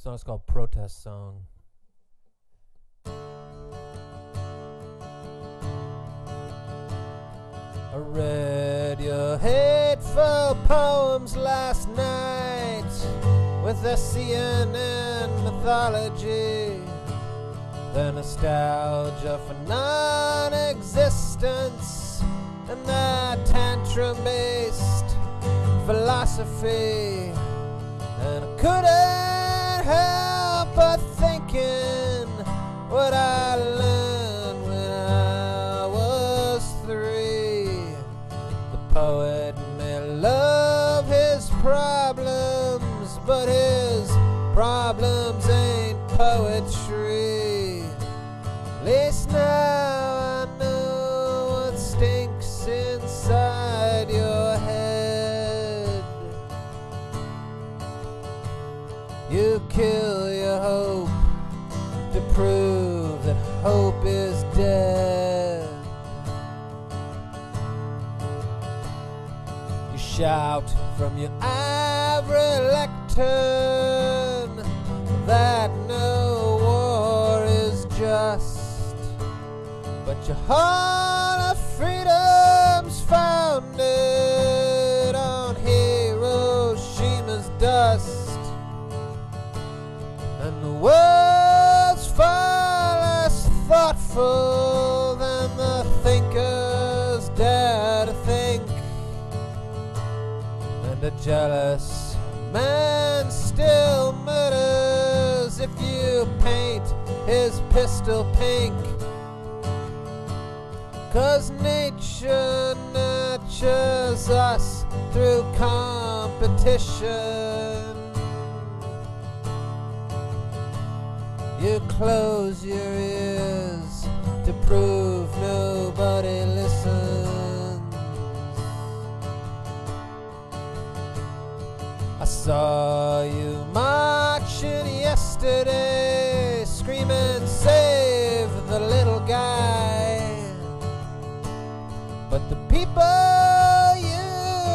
song's called Protest Song. I read your hateful poems last night with the CNN mythology, the nostalgia for non-existence, and the tantrum-based philosophy. And I couldn't help but thinking what I learned when I was 3. The poet may love his problems, but his problems ain't poetry. At least now I know what stinks inside your head. You kill your hope to prove that hope is dead. You shout from your ivory lectern that no war is just, but your Hall of Freedom's founded on Hiroshima's dust. And the world's far less thoughtful than the thinkers dare to think. And a jealous man still murders if you paint his pistol pink. 'Cause nature nurtures us through competition. You close your ears to prove nobody listens. I saw you marching yesterday, screaming, "Save the little guy." But the people you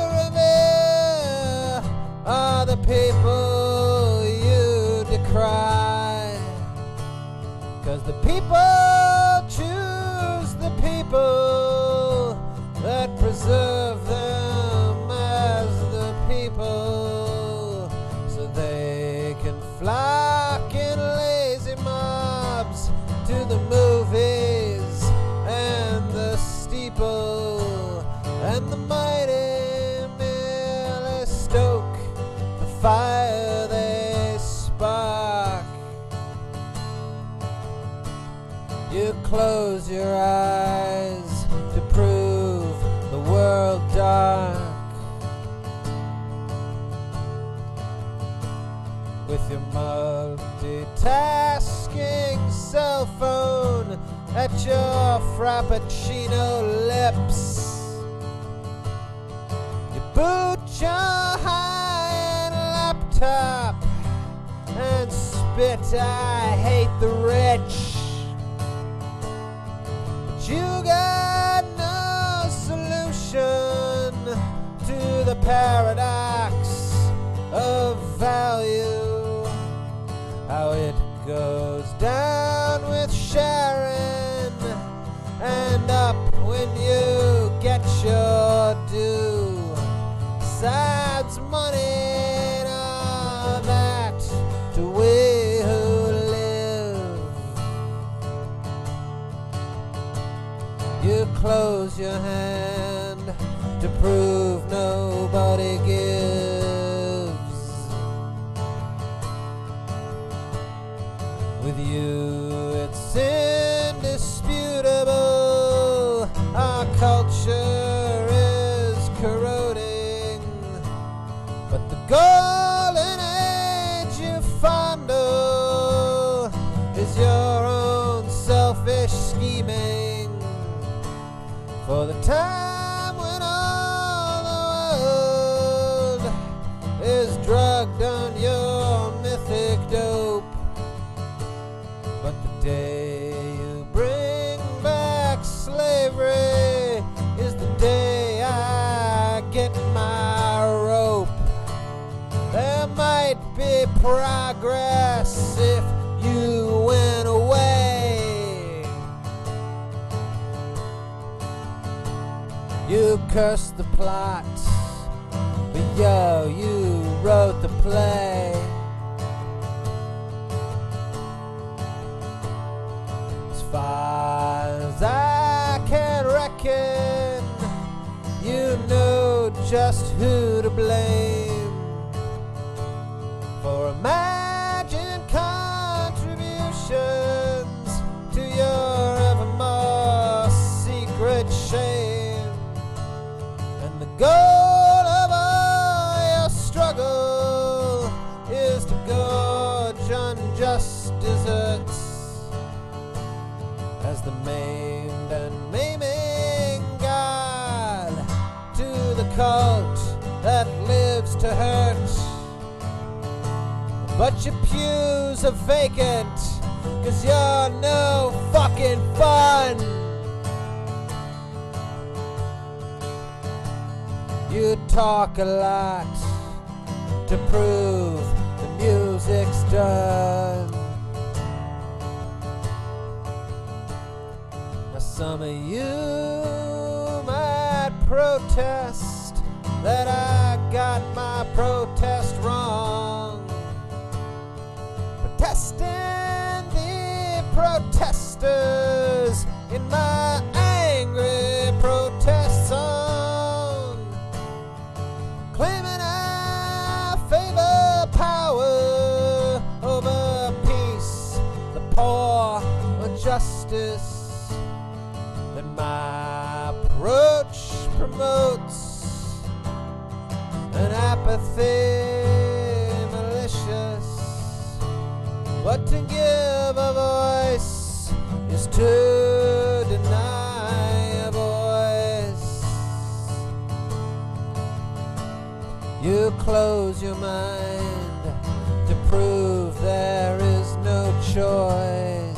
revere are the people you decry. 'Cause the people choose the people that preserve them as the people, so they can flock in lazy mobs to the movies and the steeple, and the mighty merely stoke the fire they spark. You close your eyes to prove the world dark. With your multitasking cell phone at your frappuccino lips, you boot your high-end laptop and spit, "I hate the rich." You got no solution to the paradox of value. How it goes down with Sharon and up when you get your due. Besides money and all that, to we who live. You close your hand to prove nobody gives. With you it's indisputable, our culture is corroding. But the golden age you fondle is your own selfish scheming. For the time when all the world is drugged on your mythic dope. But the day you bring back slavery is the day I get my rope. There might be progress if you went away. You cursed the plot, but yo, you wrote the play. As far as I can reckon, you know just who to blame for imagined contributions to your evermore secret shame. And the goal of all your struggle is to gorge unjust deserts as the maimed and maiming God to the cult that lives to hurt. But your pews are vacant, 'cause you're no fucking fun. You talk a lot to prove the music's done. Now some of you might protest that I got my protest wrong, protesting the protesters in my angry protest song, claiming I favor power over peace, the poor, or justice. That my approach promotes an apathy malicious, but to give a voice is to deny a voice. You close your mind to prove there is no choice.